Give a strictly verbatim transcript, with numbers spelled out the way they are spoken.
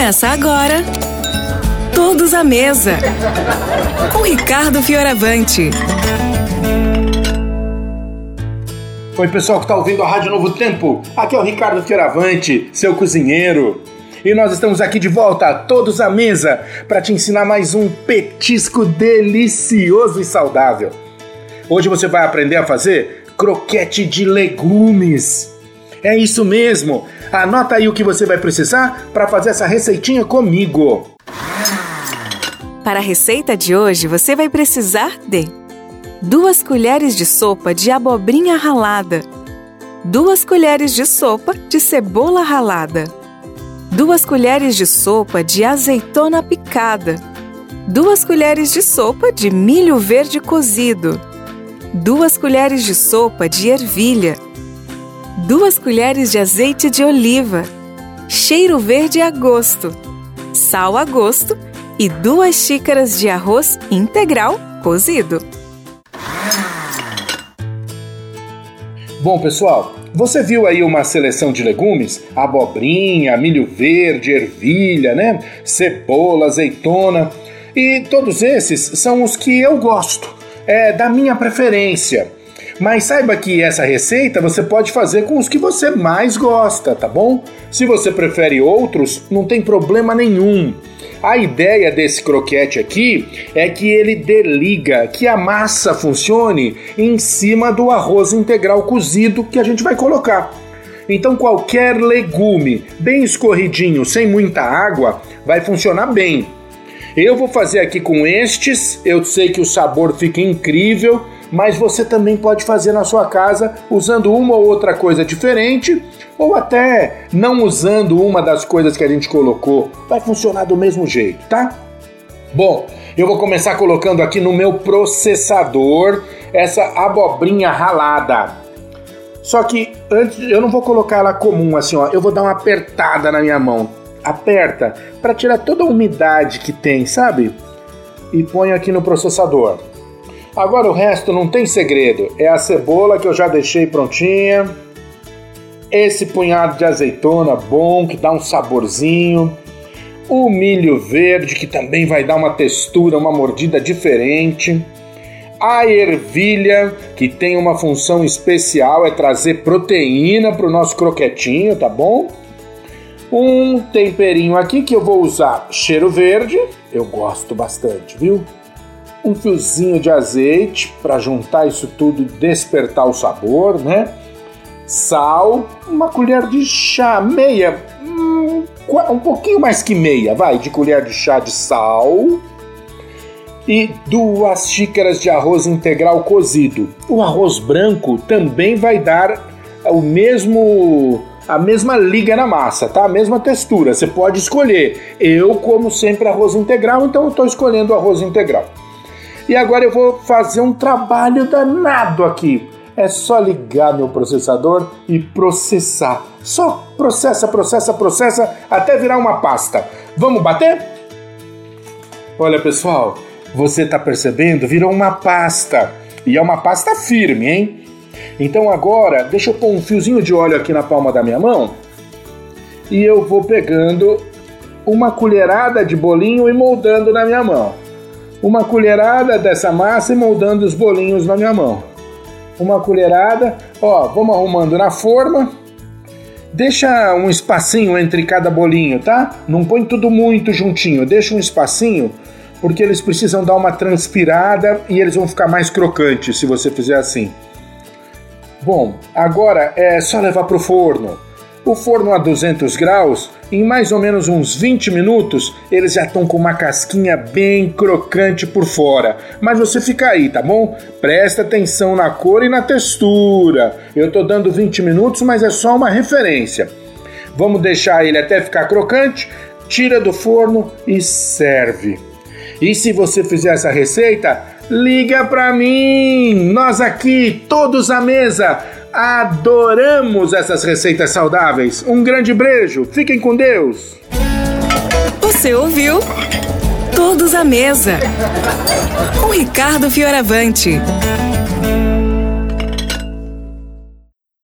Começa agora, Todos à Mesa, com Ricardo Fioravante. Oi, pessoal que está ouvindo a Rádio Novo Tempo. Aqui é o Ricardo Fioravante, seu cozinheiro. E nós estamos aqui de volta, Todos à Mesa, para te ensinar mais um petisco delicioso e saudável. Hoje você vai aprender a fazer croquete de legumes. É isso mesmo! Anota aí o que você vai precisar para fazer essa receitinha comigo. Para a receita de hoje, você vai precisar de duas colheres de sopa de abobrinha ralada, duas colheres de sopa de cebola ralada, duas colheres de sopa de azeitona picada, duas colheres de sopa de milho verde cozido, duas colheres de sopa de ervilha, duas colheres de azeite de oliva, cheiro verde a gosto, sal a gosto e duas xícaras de arroz integral cozido. Bom, pessoal, você viu aí uma seleção de legumes? Abobrinha, milho verde, ervilha, né? Cebola, azeitona. E todos esses são os que eu gosto, é da minha preferência. Mas saiba que essa receita você pode fazer com os que você mais gosta, tá bom? Se você prefere outros, não tem problema nenhum. A ideia desse croquete aqui é que ele desliga, que a massa funcione em cima do arroz integral cozido que a gente vai colocar. Então qualquer legume bem escorridinho, sem muita água, vai funcionar bem. Eu vou fazer aqui com estes, eu sei que o sabor fica incrível, mas você também pode fazer na sua casa usando uma ou outra coisa diferente, ou até não usando uma das coisas que a gente colocou. Vai funcionar do mesmo jeito, tá? Bom, eu vou começar colocando aqui no meu processador essa abobrinha ralada. Só que antes eu não vou colocar ela comum assim, ó. Eu vou dar uma apertada na minha mão. Aperta para tirar toda a umidade que tem, sabe? E ponho aqui no processador. Agora o resto não tem segredo. É a cebola que eu já deixei prontinha. Esse punhado de azeitona bom, que dá um saborzinho. O milho verde, que também vai dar uma textura, uma mordida diferente. A ervilha, que tem uma função especial, é trazer proteína para o nosso croquetinho, tá bom? Um temperinho aqui que eu vou usar cheiro verde. Eu gosto bastante, viu? Um fiozinho de azeite para juntar isso tudo e despertar o sabor, né? Sal, uma colher de chá, meia, um, um pouquinho mais que meia, vai, de colher de chá de sal. E duas xícaras de arroz integral cozido. O arroz branco também vai dar o mesmo, a mesma liga na massa, tá? A mesma textura, você pode escolher. Eu como sempre arroz integral, então eu estou escolhendo o arroz integral. E agora eu vou fazer um trabalho danado aqui. É só ligar meu processador e processar. Só processa, processa, processa até virar uma pasta. Vamos bater? Olha, pessoal, você está percebendo? Virou uma pasta. E é uma pasta firme, hein? Então agora, deixa eu pôr um fiozinho de óleo aqui na palma da minha mão. E eu vou pegando uma colherada de bolinho e moldando na minha mão. Uma colherada dessa massa e moldando os bolinhos na minha mão. Uma colherada, ó, vamos arrumando na forma. Deixa um espacinho entre cada bolinho, tá? Não põe tudo muito juntinho, deixa um espacinho, porque eles precisam dar uma transpirada e eles vão ficar mais crocantes se você fizer assim. Bom, agora é só levar pro forno. O forno a duzentos graus, em mais ou menos uns vinte minutos, eles já estão com uma casquinha bem crocante por fora. Mas você fica aí, tá bom? Presta atenção na cor e na textura. Eu tô dando vinte minutos, mas é só uma referência. Vamos deixar ele até ficar crocante, tira do forno e serve. E se você fizer essa receita, liga pra mim! Nós aqui, Todos à Mesa, adoramos essas receitas saudáveis. Um grande beijo, fiquem com Deus! Você ouviu? Todos à Mesa, com Ricardo Fioravante.